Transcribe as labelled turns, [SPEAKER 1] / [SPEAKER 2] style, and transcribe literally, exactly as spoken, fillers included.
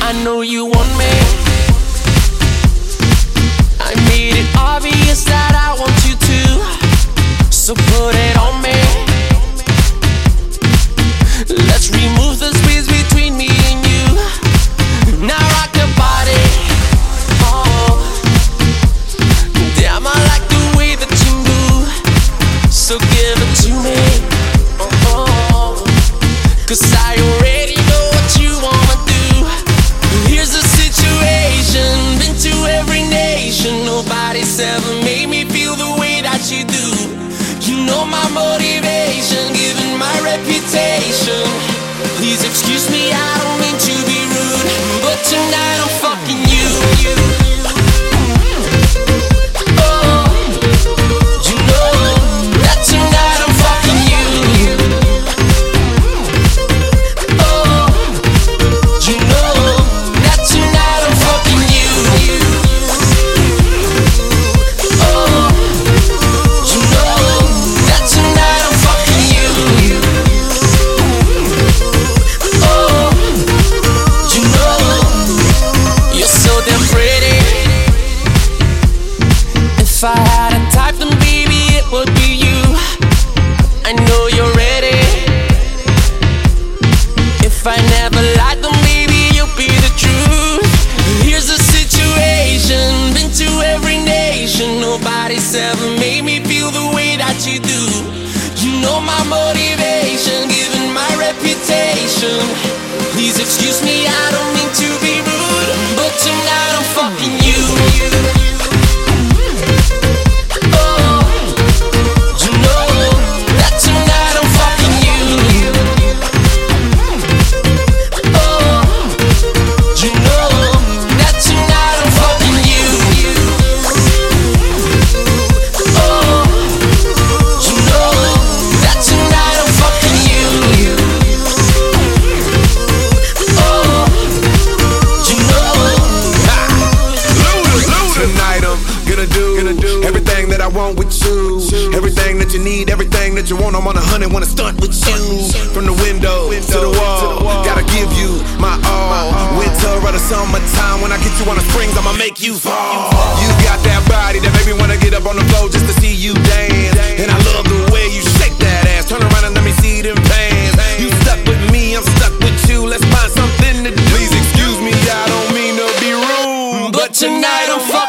[SPEAKER 1] I know you want me. I made it obvious that I want you to, so put it on me. Let's remove the space between me and you. Now rock your body. Oh, damn, I like the way that you move, so give it to me. Oh, cause I already know what you wanna do. Here's the situation, been to every nation. Nobody's ever made me feel the way that you do. You know my motivation, given my reputation. Please excuse me, I don't mean to be rude, but tonight I'm fucking you. Oh, you know that tonight I'm fucking you. Oh, you know that tonight I'm fucking you. Oh, you know that tonight I'm fucking you. Oh, you know you're so damn pretty. If I had a type, then baby it would be you. I know you're ready. If I never lied, then maybe you'll be the truth. Here's the situation, been to every nation. Nobody's ever made me feel the way that you do. You know my motivation, given my reputation. Please excuse me, I don't mean to be rude, but tonight I'm fucking you. Oh, you know that tonight I'm fucking you. Oh, you know that tonight I'm fucking you. Oh, you know that tonight I'm fucking you. Oh, you know.
[SPEAKER 2] Tonight I'm gonna do, gonna do everything that I want with you. Everything that you need, everything that you want. I'm on a hundred, wanna stunt with you. From the window to the wall, gotta give you my all. Winter or the summertime, when I get you on the springs, I'ma make you fall. You got that body that make me wanna get up on the floor just to see you dance. And I love the way you shake that ass. Turn around and let me see them pants. You stuck with me, I'm stuck with you. Let's find something to do. Please excuse me, I don't mean to be rude,
[SPEAKER 1] But tonight I'm fucking